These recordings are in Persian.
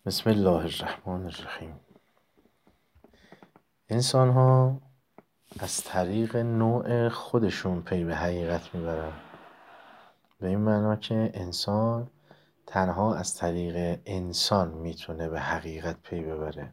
بسم الله الرحمن الرحیم. انسان ها از طریق نوع خودشون پی به حقیقت میبرن، به این معنا که انسان تنها از طریق انسان میتونه به حقیقت پی ببره،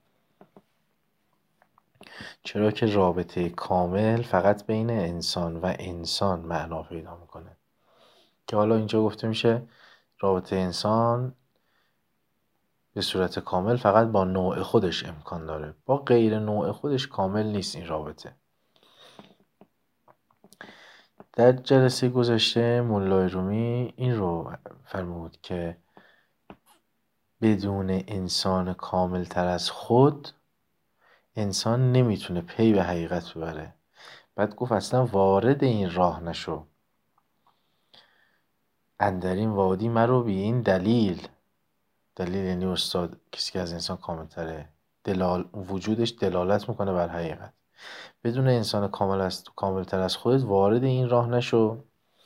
چرا که رابطه کامل فقط بین انسان و انسان معنا پیدا میکنه. که حالا اینجا گفته میشه رابطه انسان به صورت کامل فقط با نوع خودش امکان داره، با غیر نوع خودش کامل نیست این رابطه. در جلسه گذشته مولای رومی این رو فرمود که بدون انسان کامل تر از خود انسان نمیتونه پی به حقیقت ببره. بعد گفت اصلا وارد این راه نشو، اندرین وادی مرو بی این دلیل. دلیل یعنی استاد، کسی که از انسان کامل تره، وجودش دلالت میکنه بر حقیقت. بدون انسان کامل تر از خودت وارد این راه نشو.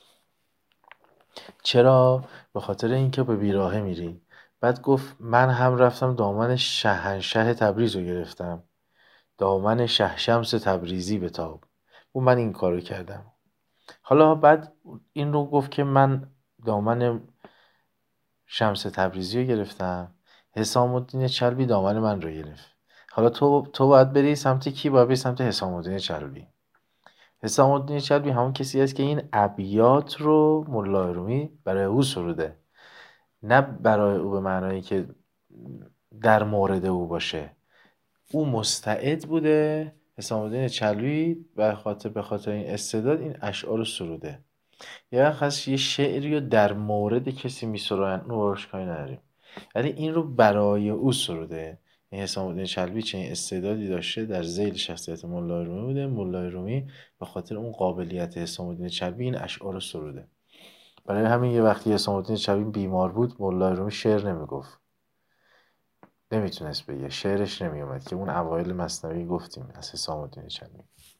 چرا؟ به خاطر اینکه به بیراهه میری. بعد گفت من هم رفتم دامن شهنشه تبریز رو گرفتم، دامن شهشمس تبریزی بتاب، و من این کارو کردم. حالا بعد این رو گفت که من دامن شمس تبریزی رو گرفتم، حسام الدین چلبی دامن من رو گرفت. حالا تو باید بری سمت کی؟ باید بری سمت حسام الدین چلبی. حسام الدین چلبی همون کسی است که این ابیات رو ملا رومی برای او سروده، نه برای او به معنایی که در مورد او باشه. او مستعد بوده، حسام الدین چلبی به خاطر این استعداد این اشعار رو سروده. یا خاص یه شعری رو در مورد کسی میسرن، اون باش کاری نداریم، ولی این رو برای او سروده. این حسام الدین چلبی چنین استعدادی داشته، در ذیل شخصیت مولای رومی بوده. مولای رومی به خاطر اون قابلیت حسام الدین چلبی این اشعار رو سروده. برای همین یه وقتی حسام الدین چلبی بیمار بود، مولای رومی شعر نمیگفت، نمیتونست بگه، شعرش نمیومد، که اون اوایل مثنوی گفتیم از حسام الدین چلبی.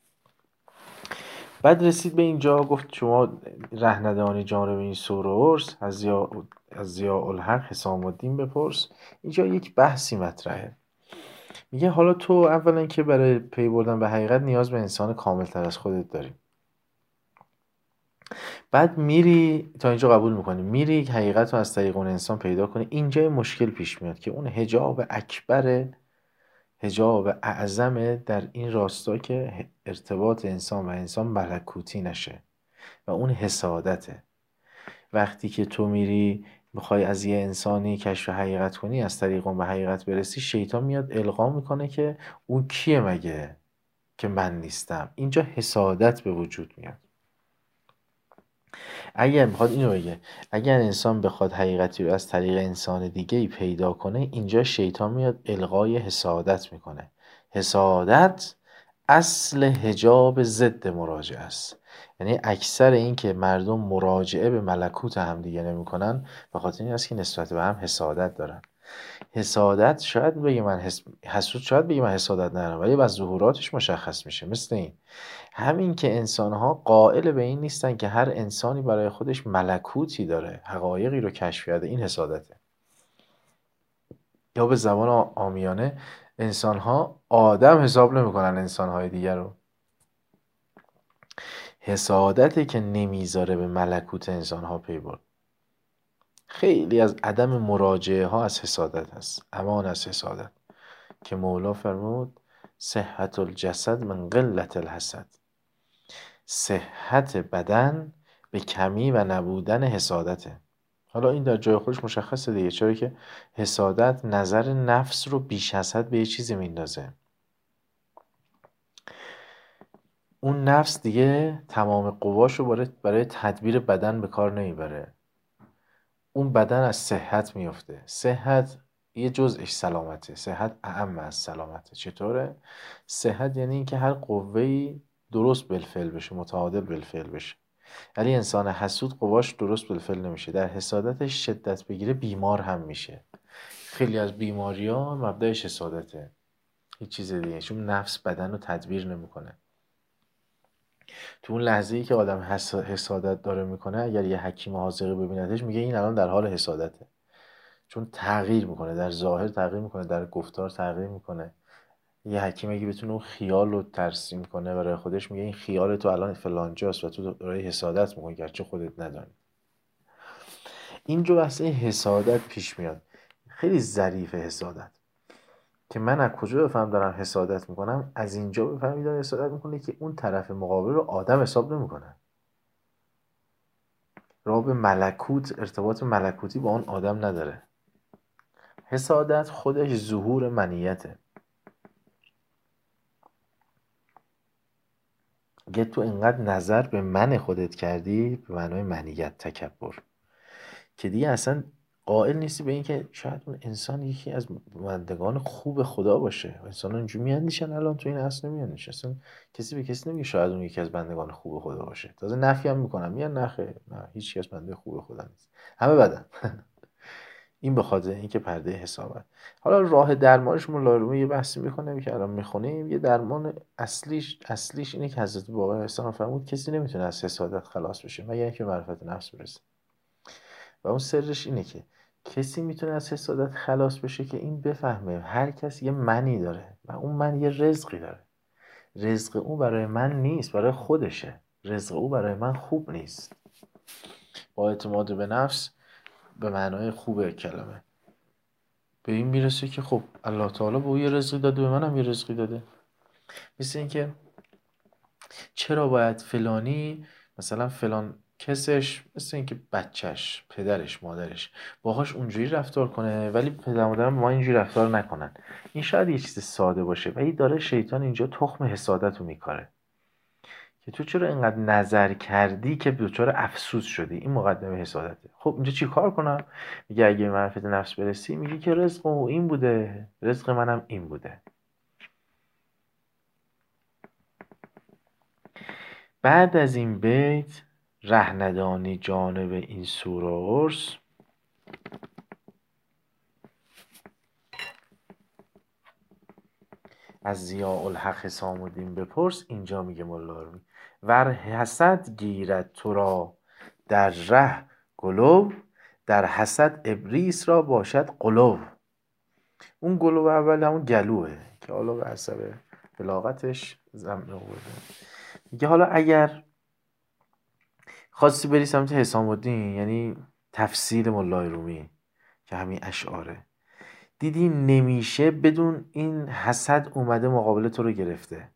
بعد رسید به اینجا گفت شما رهندگانی جانب این سور و عرس از ضیاء الحق حسام الدین بپرس. اینجا یک بحثی مطرحه. میگه حالا تو اولا که برای پی بردن به حقیقت نیاز به انسان کامل تر از خودت داری. بعد میری تا اینجا قبول میکنی، میری حقیقت رو از طریق اون انسان پیدا کنی. اینجا مشکل پیش میاد که اون حجاب اکبر، حجاب اعظم در این راستا که ارتباط انسان و انسان ملکوتی نشه، و اون حسادته. وقتی که تو میری میخوای از یه انسانی کشف حقیقت کنی، از طریق اون به حقیقت برسی، شیطان میاد القا میکنه که اون کیه مگه که من نیستم. اینجا حسادت به وجود میاد. اگر میخواد اینو بگه، اگر انسان بخواد حقیقتی رو از طریق انسان دیگه ای پیدا کنه، اینجا شیطان میاد القای حسادت میکنه. حسادت اصل حجاب ضد مراجعه است. یعنی اکثر این که مردم مراجعه به ملکوت هم دیگه نمیکنن، به خاطر این است که نسبت به هم حسادت دارن. حسادت شاید بگه حسود شاید بگه من حسادت ندارم، ولی از ظهوراتش مشخص میشه. مثل این همین که انسانها قائل به این نیستن که هر انسانی برای خودش ملکوتی داره، حقایقی رو کشف کرده، این حسادته. یا به زبان عامیانه انسانها آدم حساب نمیکنن انسانهای دیگر رو. حسادته که نمیذاره به ملکوت انسانها پی برد. خیلی از عدم مراجعه ها از حسادت هست. امان از حسادت، که مولا فرمود صحت الجسد من قلت الحسد. صحت بدن به کمی و نبودن حسادته. حالا این در جای خودش مشخصه دیگه، چرا که حسادت نظر نفس رو بیش از حد به یه چیزی میندازه. اون نفس دیگه تمام قواش رو برای تدبیر بدن به کار نمیبره. اون بدن از صحت میفته. صحت یه جزءش سلامته، صحت اعم از سلامته. چطوره؟ صحت یعنی اینکه هر قوه‌ای درست بالفعل بشه، متعادل بالفعل بشه. ولی انسان حسود قواش درست بالفعل نمیشه، در حسادتش شدت بگیره بیمار هم میشه. خیلی از بیماری ها مبدأش حسادته، هیچ چیز دیگه، چون نفس بدن رو تدبیر نمیکنه. تو اون لحظه ای که آدم حسادت داره میکنه، اگر یه حکیم حاذقی ببیندش میگه این الان در حال حسادته، چون تغییر میکنه، در ظاهر تغییر میکنه، در گفتار تغییر میکنه. یه حکیم اگه بتونه اون خیال رو ترسیم کنه برای خودش، میگه این خیال تو الان فلانجاست و تو داری حسادت میکنی گرچه خودت ندانی. اینجا بحث حسادت پیش میاد، خیلی ظریفه حسادت، که من از کجا بفهم دارم حسادت میکنم؟ از اینجا بفهمی داره حسادت میکنه که اون طرف مقابل رو آدم حساب نمیکنه، راه به ملکوت، ارتباط ملکوتی با اون آدم نداره. حسادت خودش ظهور منیته. اگه تو اینقدر نظر به من خودت کردی، به معنای منیت، تکبر، که دیگه اصلا قائل نیستی به این که شاید اون انسان یکی از بندگان خوب خدا باشه. انسان اینجوری میاندیشن الان تو این عصر نمیاندیشن، اصلا کسی به کسی نمیگه شاید اون یکی از بندگان خوب خدا باشه. تازه نفی هم میکنم، میگن نه خیر، نه هیچ کس بنده خوب خدا نیست، همه بدن. این به خاطر اینکه پرده حسابه. حالا راه درمانش مولارومی یه بحثی میکنه که الان میخونیم. یه درمان اصلیش اینه که حضرت بابا احسان فرمود کسی نمیتونه از حسادت خلاص بشه مگر اینکه معرفت نفس برسه. و اون سرش اینه که کسی میتونه از حسادت خلاص بشه که این بفهمه هر کس یه منی داره و اون من یه رزقی داره. رزق او برای من نیست، برای خودشه. رزق او برای من خوب نیست. با اعتماد به نفس به معنای خوب کلمه به این میرسه که خب الله تعالی به او یه رزقی داده، به منم یه رزقی داده. مثل این که چرا باید فلانی، مثلا فلان کسش، مثل این که بچهش، پدرش، مادرش باهاش اونجوری رفتار کنه ولی پدر مادرم ما اینجوری رفتار نکنن. این شاید یه چیز ساده باشه ولی داره شیطان اینجا تخم حسادت رو میکاره که تو چرا اینقدر نظر کردی که دچار افسوس شدی. این مقدمه حسادته. خب اینجا چی کار کنم؟ میگه اگه معرفت نفس برسی، میگه که رزق او این بوده، رزق منم این بوده. بعد از این بیت ره ندانی جانب این سور و عرس، از ضیاء الحق حسام الدین بپرس. اینجا میگه ملاروی ور حسد گیرد تو را در ره گلو، در حسد ابلیس را باشد قلو. اون گلو اول همون گلوه که حالا به حسب بلاغتش زمین آورده. میگه حالا اگر خواستی بری سمت حسام الدین، یعنی تفسیر مولای رومی که همین اشعاره، دیدی نمیشه بدون این حسد اومده مقابل تو رو گرفته.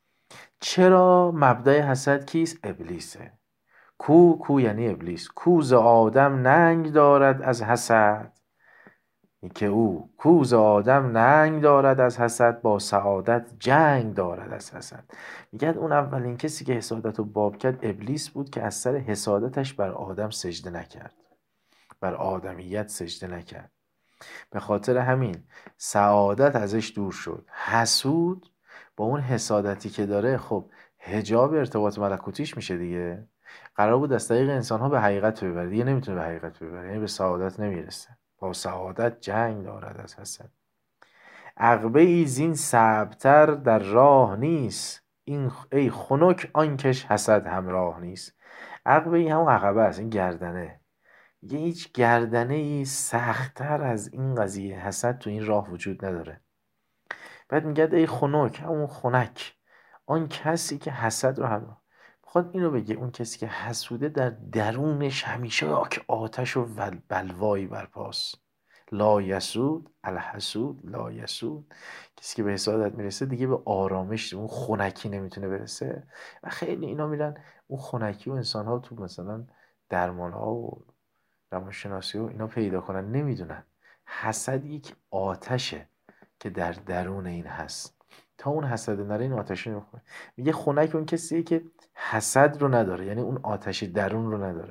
چرا؟ مبدأ حسد کیست؟ ابلیسه. کو یعنی ابلیس. کوز آدم ننگ دارد از حسد، که او کوز آدم ننگ دارد از حسد، با سعادت جنگ دارد از حسد. میگه اون اولین کسی که حسادت رو باب کرد ابلیس بود که از سر حسادتش بر آدم سجده نکرد، بر آدمیت سجده نکرد. به خاطر همین سعادت ازش دور شد. حسود با اون حسادتی که داره خب حجاب ارتباط ملکوتیش میشه دیگه. قرار بود از طریق انسان ها به حقیقت ببره، دیگه نمیتونه به حقیقت ببره، یعنی به سعادت نمیرسه. با سعادت جنگ دارد از حسد. عقبه ای زین صعبتر در راه نیست، این ای خنک آنکش حسد همراه نیست. عقبه ای همون عقبه است، این گردنه. یه هیچ گردنه ای سختتر از این قضیه حسد تو این راه وجود نداره. بعد میگه ای خنک، همون خنک، آن کسی که حسد رو هم بخواد اینو بگه، اون کسی که حسوده در درونش همیشه که آتش و بلوایی برپاست. لا یسود الحسود لا یسود. کسی که به حسادت میرسه دیگه به آرامش، اون خنکی نمیتونه برسه. و خیلی اینا میرن اون خنکی و انسان ها تو مثلا درمان ها و روانشناسی و اینا پیدا کنن، نمیدونن حسد یک آتشه که در درون این هست. تا اون حسد نره این آتش نمیخوره. میگه خنک اون کسیه که حسد رو نداره، یعنی اون آتش درون رو نداره.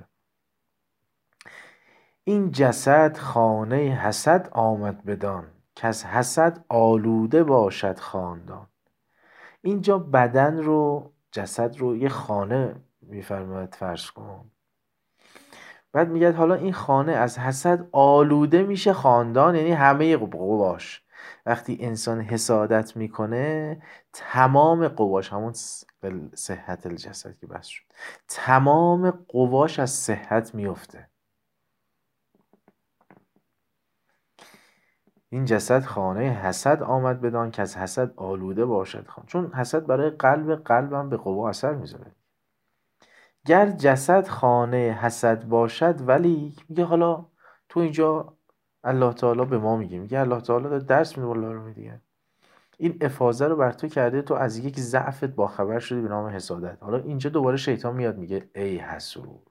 این جسد خانه حسد آمد بدان، که از حسد آلوده باشد خاندان. اینجا بدن رو، جسد رو یه خانه میفرماید فرض کن. بعد میگه حالا این خانه از حسد آلوده میشه خاندان، یعنی همه قواش. وقتی انسان حسادت میکنه تمام قواش، همون صحت الجسد که بس شد، تمام قواش از صحت میفته. این جسد خانه حسد آمد بدان که از حسد آلوده باشد خان. چون حسد برای قلبم به قوا اثر میذاره. گر جسد خانه حسد باشد ولی، میگه حالا تو اینجا الله تعالی به ما میگه الله تعالی داره درس میده والله رو دیگه، این افاضه رو بر تو کرده، تو از یک ضعفت باخبر شدی به نام حسادت. حالا اینجا دوباره شیطان میاد میگه ای حسود،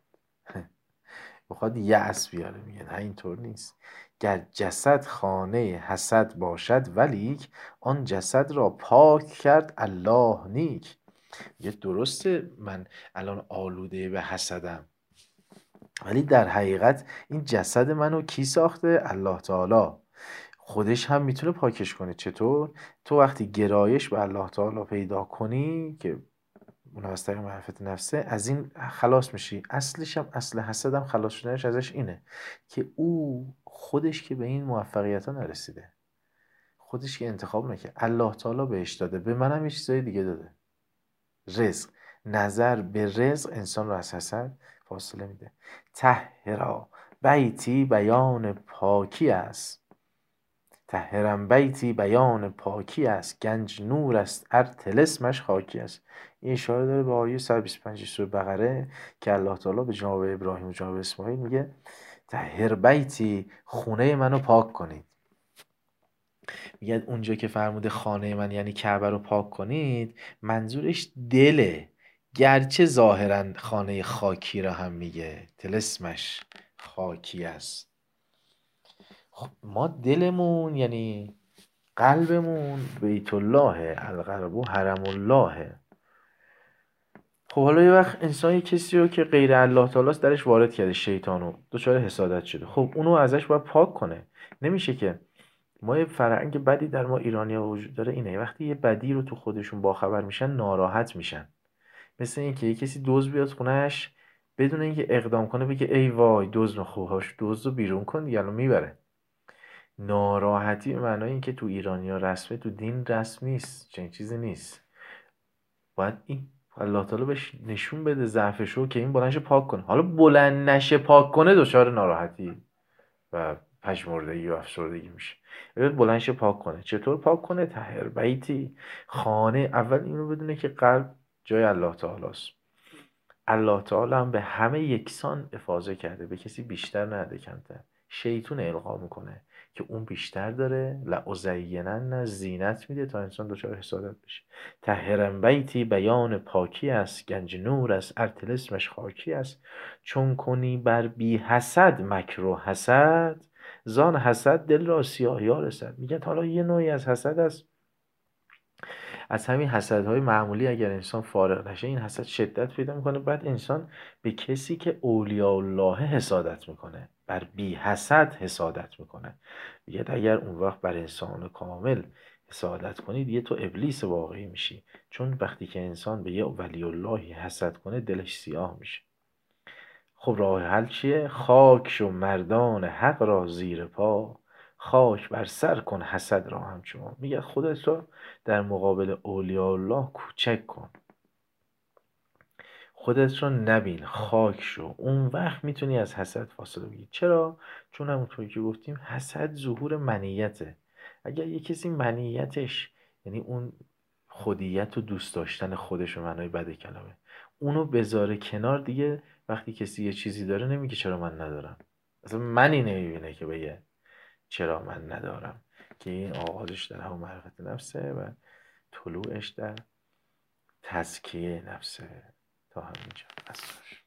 بخواد یأس بیاره، میگه نه اینطور نیست. گر جسد خانه حسد باشد ولیک، آن جسد را پاک کرد الله نیک. یه درسته من الان آلوده به حسدم، ولی در حقیقت این جسد منو کی ساخته؟ الله تعالی. خودش هم میتونه پاکش کنه. چطور؟ تو وقتی گرایش به الله تعالی پیدا کنی که اون از طریق معرفت نفسه، از این خلاص میشی. اصلش هم، اصل حسد هم خلاص شدنش ازش اینه که او خودش که به این موفقیت ها نرسیده، خودش که انتخاب نکرد، الله تعالی بهش داده، به منم یه چیزای دیگه داده. رزق، نظر به رزق انسان رو از حسد فاصله میده. طهرا بیتی بیان پاکی است، طهرم بیتی بیان پاکی است، گنج نور است ار طلسمش خاکی است. این اشاره داره به آیه 125 سوره بقره که الله تعالی به جناب ابراهیم و جناب اسماعیل میگه طهر بیتی، خونه منو پاک کنید. میگه اونجا که فرموده خانه من یعنی کعبه رو پاک کنید، منظورش دله، گرچه ظاهرا خانه خاکی را هم میگه طلسمش خاکی است. خب ما دلمون یعنی قلبمون بیت الله، القلب حرم الله. خب حالا یه وقت انسان یه کسی رو که غیر الله تعالی است درش وارد کرده، شیطانو دچار حسادت شده، خب اونو ازش باید پاک کنه. نمیشه که ما یه فرهنگ بدی در ما ایرانی‌ها وجود داره، اینه وقتی یه بدی رو تو خودشون باخبر میشن ناراحت میشن. مثل این که یه کسی دزد بیاد خونهش بدون اینکه اقدام کنه بگه ای وای دزد خوباش، دزد رو بیرون کن دیگه الان میبره. ناراحتی به معنای این که تو ایرانی‌ها رسمه، تو دین رسم نیست، چنین چیزی نیست. باید این الله تعالی بهش نشون بده ضعفشو که این بلندش پاک کنه. حالا بلند نشه پاک کنه دچار ناراحتی و پژمردگی و افسردگی میشه. بلندش پاک کنه. چطور پاک کنه؟ طهر بیتی، خانه اول اینو بدونه که قلب جای الله تعالی است. الله تعالی هم به همه یکسان افاضه کرده، به کسی بیشتر نده کمتر. شیطون القا میکنه که اون بیشتر داره، لازینن زینت میده تا انسان دچار حسادت بشه. طهرن بیتی بیان پاکی است، گنج نور است ار طلسمش خاکی است. چون کنی بر بی حسد مکر و حسد، زان حسد دل را سیاهی رسد. میگن حالا یه نوعی از حسد است، از همین حسدهای معمولی اگر انسان فارغ نشه این حسد شدت پیدا میکنه. بعد انسان به کسی که اولیاء الله حسادت میکنه، بر بی حسد حسادت میکنه. میگه اگر اون وقت بر انسان کامل حسادت کنی دیگه تو ابلیس واقعی میشی. چون وقتی که انسان به یه ولی اللهی حسد کنه دلش سیاه میشه. خب راه حل چیه؟ خاک شو مردان حق را زیر پا، خاک بر سر کن حسد را همچون. میگه خودت رو در مقابل اولیاء الله کوچک کن، خودت رو نبین، خاک شو. اون وقت میتونی از حسد فاصله بگیری. چرا؟ چون همونطوری که گفتیم حسد ظهور منیته. اگر یه کسی منیتش یعنی اون خودیت و دوست داشتن خودش و معنای بد کلمه، اونو بذاره کنار، دیگه وقتی کسی یه چیزی داره نمیگه چرا من ندارم. اصلا منی نمیبینه که بگه چرا من ندارم، که این آغازش در همون معرفت نفسه و طلوعش در تزکیه نفسه. تا همینجا.